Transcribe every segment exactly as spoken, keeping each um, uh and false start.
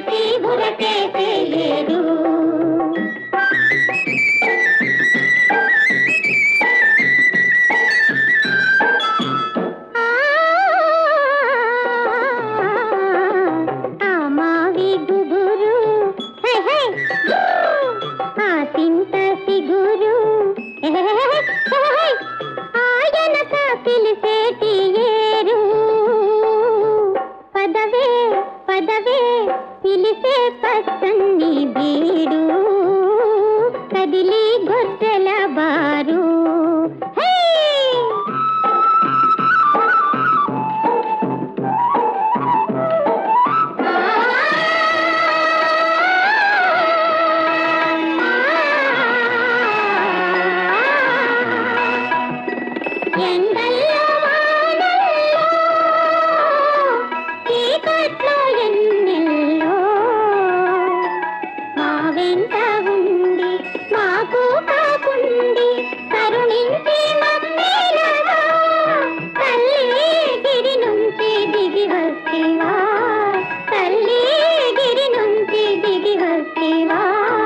తెలిసి బురకేసే లేదు. పదవే పదవే పిలిసే పచ్చని బీడు కదిలి గొడ్డల బారు. ఎండల్లో చీకట్లో ఎన్నెల్లో మా వెంట ఉండి మాకు కాకుండి కరుణించి మమ్మేలగా తల్లి గిరి నుంచి దిగి వస్తేవా, తల్లి గిరి నుంచి దిగి వస్తేవా.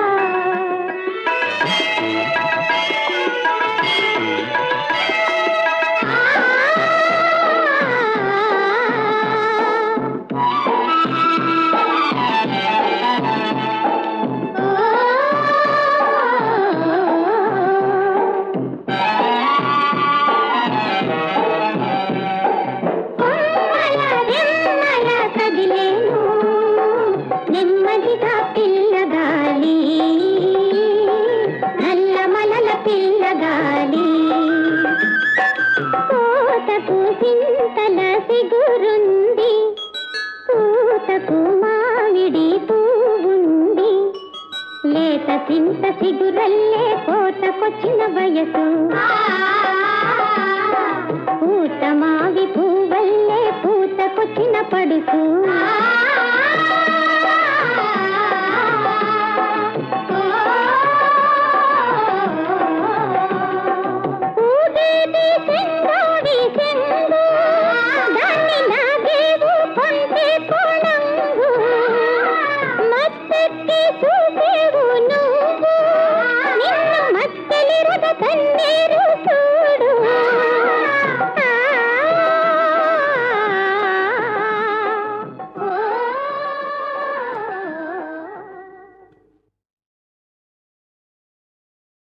నెమ్మదిగా పిల్లగాలి నల్లమలల పిల్లగాలి కోతకు చింతల సిగురుంది, పూతకు మామిడి పువ్వుంది. లేత చింత సిగురల్లే కోతకొచ్చిన వయసు, పూత మావి పువ్వల్లే పూతకొచ్చిన పడుసు. మత్తెక్కి